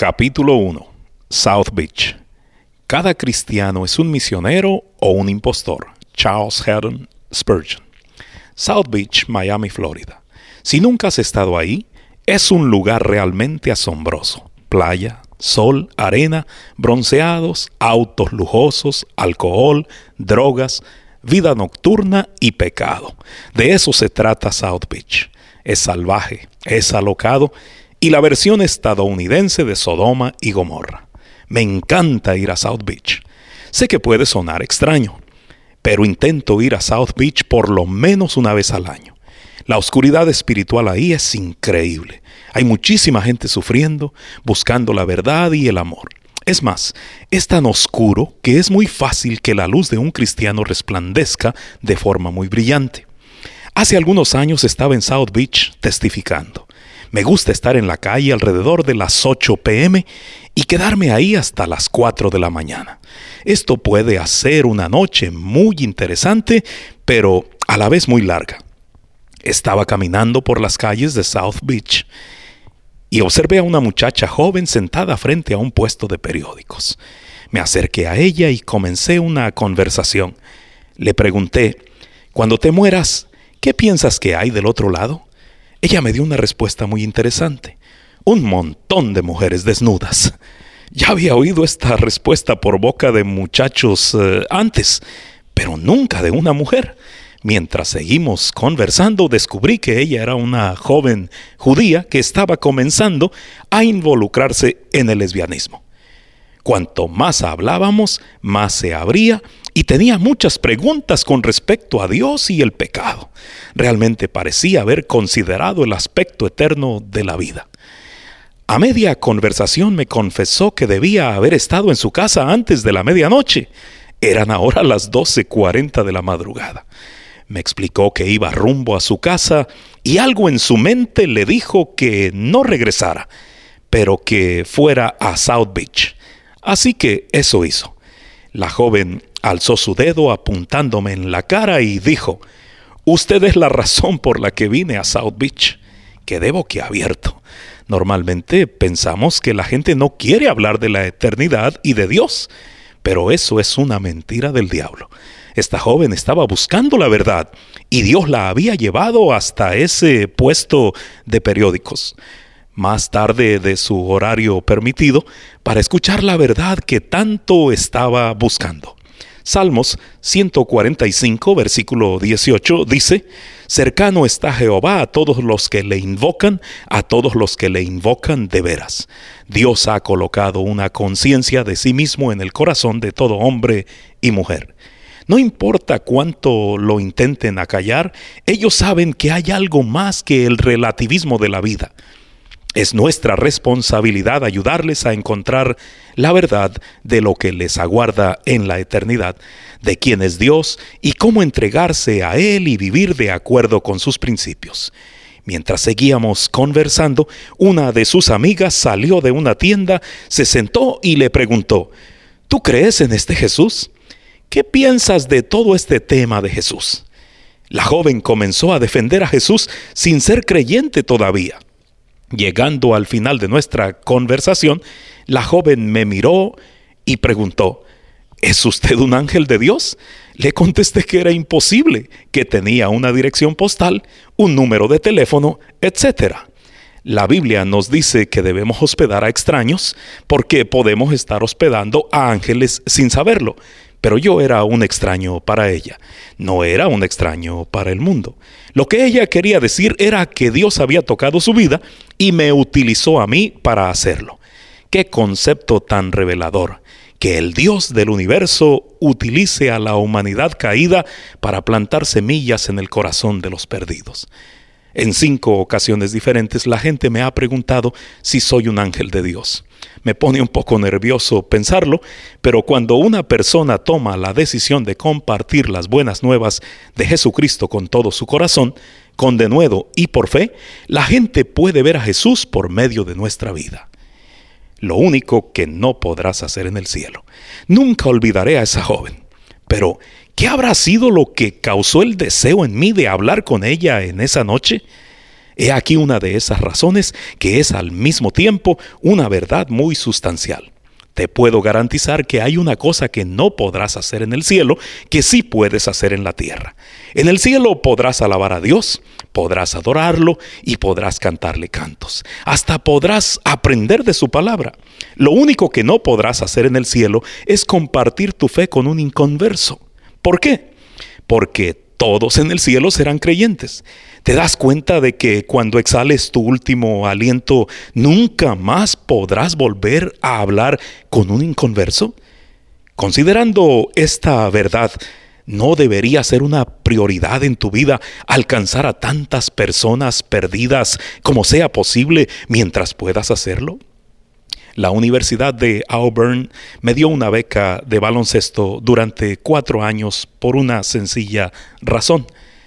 Capítulo 1. South Beach. Cada cristiano es un misionero o un impostor. Charles Haddon Spurgeon. South Beach, Miami, Florida. Si nunca has estado ahí, es un lugar realmente asombroso. Playa, sol, arena, bronceados, autos lujosos, alcohol, drogas, vida nocturna y pecado. De eso se trata South Beach. Es salvaje, es alocado y la versión estadounidense de Sodoma y Gomorra. Me encanta ir a South Beach. Sé que puede sonar extraño, pero intento ir a South Beach por lo menos una vez al año. La oscuridad espiritual ahí es increíble. Hay muchísima gente sufriendo, buscando la verdad y el amor. Es más, es tan oscuro que es muy fácil que la luz de un cristiano resplandezca de forma muy brillante. Hace algunos años estaba en South Beach testificando. Me gusta estar en la calle alrededor de las 8 p.m. y quedarme ahí hasta las 4 de la mañana. Esto puede hacer una noche muy interesante, pero a la vez muy larga. Estaba caminando por las calles de South Beach y observé a una muchacha joven sentada frente a un puesto de periódicos. Me acerqué a ella y comencé una conversación. Le pregunté, «Cuando te mueras, ¿qué piensas que hay del otro lado?» Ella me dio una respuesta muy interesante. Un montón de mujeres desnudas. Ya había oído esta respuesta por boca de muchachos antes, pero nunca de una mujer. Mientras seguimos conversando, descubrí que ella era una joven judía que estaba comenzando a involucrarse en el lesbianismo. Cuanto más hablábamos, más se abría y tenía muchas preguntas con respecto a Dios y el pecado. Realmente parecía haber considerado el aspecto eterno de la vida. A media conversación me confesó que debía haber estado en su casa antes de la medianoche. Eran ahora las 12:40 de la madrugada. Me explicó que iba rumbo a su casa y algo en su mente le dijo que no regresara, pero que fuera a South Beach. Así que eso hizo. La joven alzó su dedo apuntándome en la cara y dijo, «Usted es la razón por la que vine a South Beach». Quedé boquiabierto. Normalmente pensamos que la gente no quiere hablar de la eternidad y de Dios, pero eso es una mentira del diablo. Esta joven estaba buscando la verdad y Dios la había llevado hasta ese puesto de periódicos, más tarde de su horario permitido, para escuchar la verdad que tanto estaba buscando. Salmos 145, versículo 18, dice, «Cercano está Jehová a todos los que le invocan, a todos los que le invocan de veras». Dios ha colocado una conciencia de sí mismo en el corazón de todo hombre y mujer. No importa cuánto lo intenten acallar, ellos saben que hay algo más que el relativismo de la vida. Es nuestra responsabilidad ayudarles a encontrar la verdad de lo que les aguarda en la eternidad, de quién es Dios y cómo entregarse a Él y vivir de acuerdo con sus principios. Mientras seguíamos conversando, una de sus amigas salió de una tienda, se sentó y le preguntó, «¿Tú crees en este Jesús? ¿Qué piensas de todo este tema de Jesús?» La joven comenzó a defender a Jesús sin ser creyente todavía. Llegando al final de nuestra conversación, la joven me miró y preguntó, ¿es usted un ángel de Dios? Le contesté que era imposible, que tenía una dirección postal, un número de teléfono, etc. La Biblia nos dice que debemos hospedar a extraños porque podemos estar hospedando a ángeles sin saberlo. Pero yo era un extraño para ella, no era un extraño para el mundo. Lo que ella quería decir era que Dios había tocado su vida y me utilizó a mí para hacerlo. ¡Qué concepto tan revelador! Que el Dios del universo utilice a la humanidad caída para plantar semillas en el corazón de los perdidos. En 5 ocasiones diferentes la gente me ha preguntado si soy un ángel de Dios. Me pone un poco nervioso pensarlo, pero cuando una persona toma la decisión de compartir las buenas nuevas de Jesucristo con todo su corazón, con denuedo y por fe, la gente puede ver a Jesús por medio de nuestra vida. Lo único que no podrás hacer en el cielo. Nunca olvidaré a esa joven, pero ¿qué habrá sido lo que causó el deseo en mí de hablar con ella en esa noche? He aquí una de esas razones que es al mismo tiempo una verdad muy sustancial. Te puedo garantizar que hay una cosa que no podrás hacer en el cielo, que sí puedes hacer en la tierra. En el cielo podrás alabar a Dios, podrás adorarlo y podrás cantarle cantos. Hasta podrás aprender de su palabra. Lo único que no podrás hacer en el cielo es compartir tu fe con un inconverso. ¿Por qué? Porque todos en el cielo serán creyentes. ¿Te das cuenta de que cuando exhales tu último aliento, nunca más podrás volver a hablar con un inconverso? Considerando esta verdad, ¿no debería ser una prioridad en tu vida alcanzar a tantas personas perdidas como sea posible mientras puedas hacerlo? La Universidad de Auburn me dio una beca de baloncesto durante 4 años por una sencilla razón.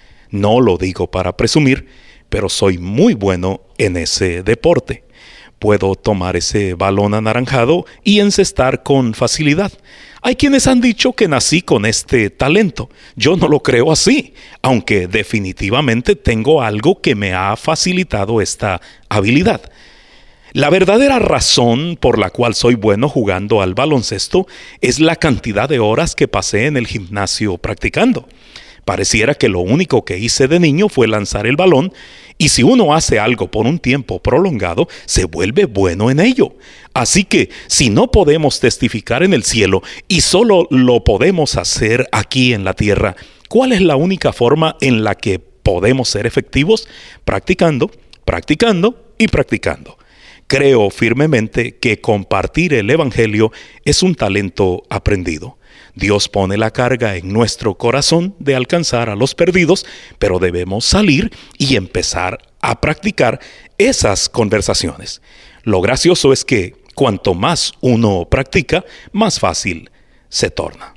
No lo digo para presumir, pero soy muy bueno en ese deporte. Puedo tomar ese balón anaranjado y encestar con facilidad. Hay quienes han dicho que nací con este talento. Yo no lo creo así, aunque definitivamente tengo algo que me ha facilitado esta habilidad. La verdadera razón por la cual soy bueno jugando al baloncesto es la cantidad de horas que pasé en el gimnasio practicando. Pareciera que lo único que hice de niño fue lanzar el balón, y si uno hace algo por un tiempo prolongado, se vuelve bueno en ello. Así que, si no podemos testificar en el cielo y solo lo podemos hacer aquí en la tierra, ¿cuál es la única forma en la que podemos ser efectivos? Practicando, practicando y practicando. Creo firmemente que compartir el Evangelio es un talento aprendido. Dios pone la carga en nuestro corazón de alcanzar a los perdidos, pero debemos salir y empezar a practicar esas conversaciones. Lo gracioso es que cuanto más uno practica, más fácil se torna.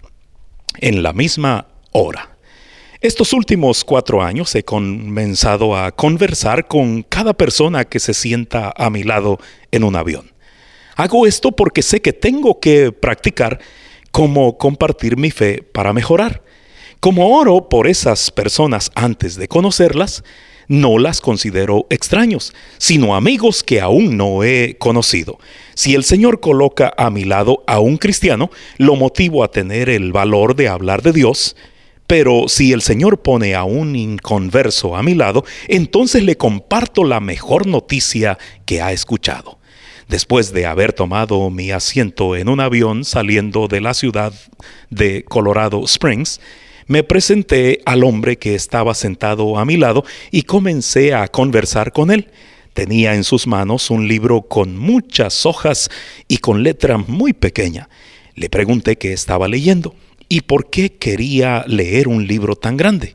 En la misma hora. Estos últimos 4 años he comenzado a conversar con cada persona que se sienta a mi lado en un avión. Hago esto porque sé que tengo que practicar cómo compartir mi fe para mejorar. Como oro por esas personas antes de conocerlas, no las considero extraños, sino amigos que aún no he conocido. Si el Señor coloca a mi lado a un cristiano, lo motivo a tener el valor de hablar de Dios. Pero si el Señor pone a un inconverso a mi lado, entonces le comparto la mejor noticia que ha escuchado. Después de haber tomado mi asiento en un avión saliendo de la ciudad de Colorado Springs, me presenté al hombre que estaba sentado a mi lado y comencé a conversar con él. Tenía en sus manos un libro con muchas hojas y con letra muy pequeña. Le pregunté qué estaba leyendo y por qué quería leer un libro tan grande.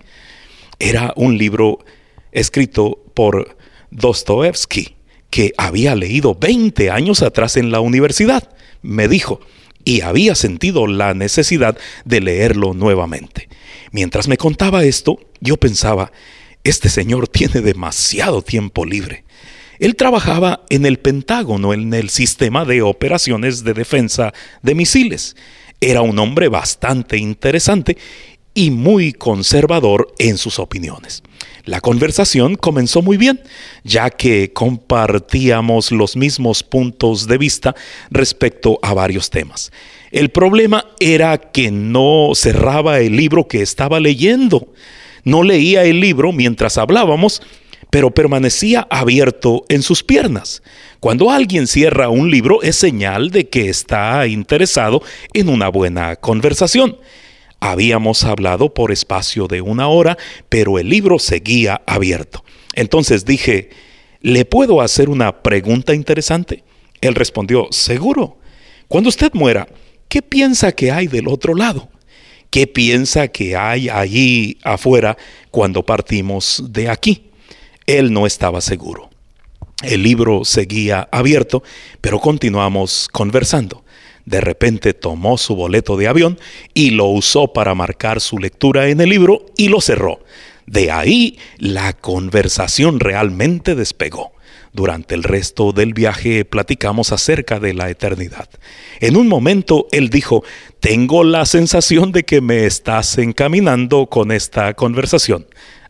Era un libro escrito por Dostoyevsky, que había leído 20 años atrás en la universidad, me dijo, y había sentido la necesidad de leerlo nuevamente. Mientras me contaba esto, yo pensaba, este señor tiene demasiado tiempo libre. Él trabajaba en el Pentágono, en el sistema de operaciones de defensa de misiles. Era un hombre bastante interesante y muy conservador en sus opiniones. La conversación comenzó muy bien, ya que compartíamos los mismos puntos de vista respecto a varios temas. El problema era que no cerraba el libro que estaba leyendo. No leía el libro mientras hablábamos, pero permanecía abierto en sus piernas. Cuando alguien cierra un libro es señal de que está interesado en una buena conversación. Habíamos hablado por espacio de 1 hora, pero el libro seguía abierto. Entonces dije, ¿le puedo hacer una pregunta interesante? Él respondió, seguro. Cuando usted muera, ¿qué piensa que hay del otro lado? ¿Qué piensa que hay allí afuera cuando partimos de aquí? Él no estaba seguro. El libro seguía abierto, pero continuamos conversando. De repente tomó su boleto de avión y lo usó para marcar su lectura en el libro y lo cerró. De ahí la conversación realmente despegó. Durante el resto del viaje platicamos acerca de la eternidad. En un momento él dijo, tengo la sensación de que me estás encaminando con esta conversación.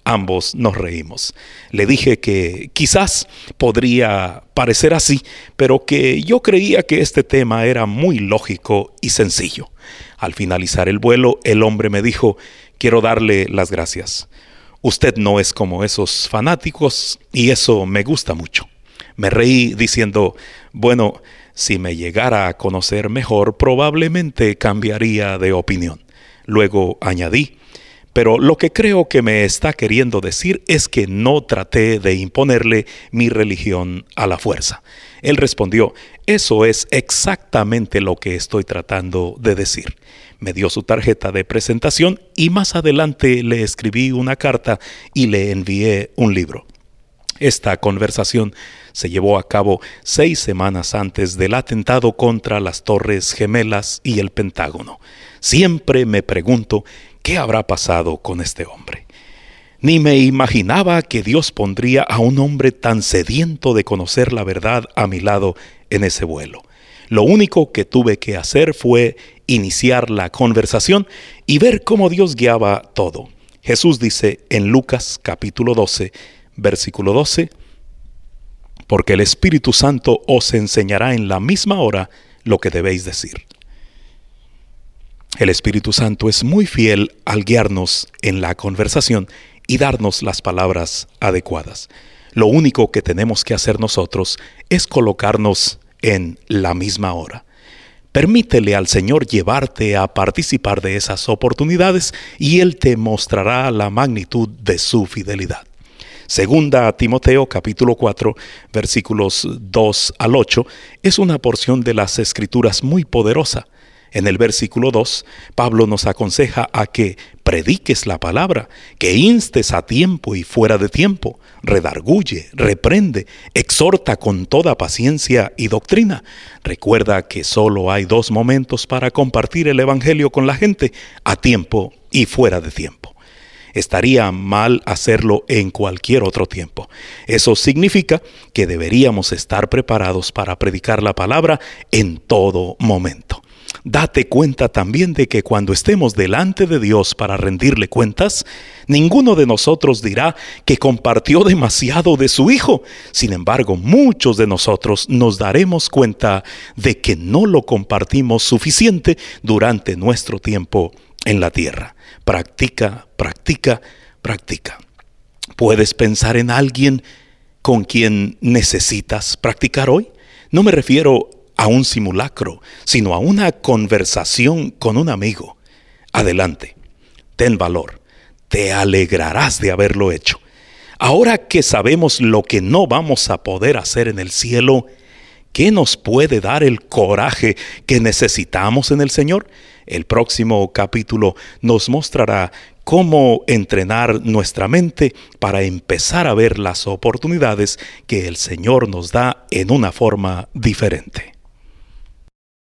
Ambos nos reímos. Le dije que quizás podría parecer así, pero que yo creía que este tema era muy lógico y sencillo. Al finalizar el vuelo, el hombre me dijo: quiero darle las gracias. Usted no es como esos fanáticos y eso me gusta mucho. Me reí diciendo: bueno, si me llegara a conocer mejor, probablemente cambiaría de opinión. Luego añadí: pero lo que creo que me está queriendo decir es que no traté de imponerle mi religión a la fuerza. Él respondió: eso es exactamente lo que estoy tratando de decir. Me dio su tarjeta de presentación y más adelante le escribí una carta y le envié un libro. Esta conversación se llevó a cabo 6 semanas antes del atentado contra las Torres Gemelas y el Pentágono. Siempre me pregunto qué habrá pasado con este hombre. Ni me imaginaba que Dios pondría a un hombre tan sediento de conocer la verdad a mi lado en ese vuelo. Lo único que tuve que hacer fue iniciar la conversación y ver cómo Dios guiaba todo. Jesús dice en Lucas capítulo 12, versículo 12, porque el Espíritu Santo os enseñará en la misma hora lo que debéis decir. El Espíritu Santo es muy fiel al guiarnos en la conversación y darnos las palabras adecuadas. Lo único que tenemos que hacer nosotros es colocarnos en la misma hora. Permítele al Señor llevarte a participar de esas oportunidades y Él te mostrará la magnitud de su fidelidad. Segunda a Timoteo capítulo 4, versículos 2 al 8, es una porción de las Escrituras muy poderosa. En el versículo 2, Pablo nos aconseja a que prediques la palabra, que instes a tiempo y fuera de tiempo, redarguye, reprende, exhorta con toda paciencia y doctrina. Recuerda que solo hay 2 momentos para compartir el evangelio con la gente: a tiempo y fuera de tiempo. Estaría mal hacerlo en cualquier otro tiempo. Eso significa que deberíamos estar preparados para predicar la palabra en todo momento. Date cuenta también de que cuando estemos delante de Dios para rendirle cuentas, ninguno de nosotros dirá que compartió demasiado de su Hijo. Sin embargo, muchos de nosotros nos daremos cuenta de que no lo compartimos suficiente durante nuestro tiempo en la tierra. Practica, practica, practica. ¿Puedes pensar en alguien con quien necesitas practicar hoy? No me refiero a un simulacro, sino a una conversación con un amigo. Adelante, ten valor, te alegrarás de haberlo hecho. Ahora que sabemos lo que no vamos a poder hacer en el cielo, ¿qué nos puede dar el coraje que necesitamos en el Señor? El próximo capítulo nos mostrará cómo entrenar nuestra mente para empezar a ver las oportunidades que el Señor nos da en una forma diferente.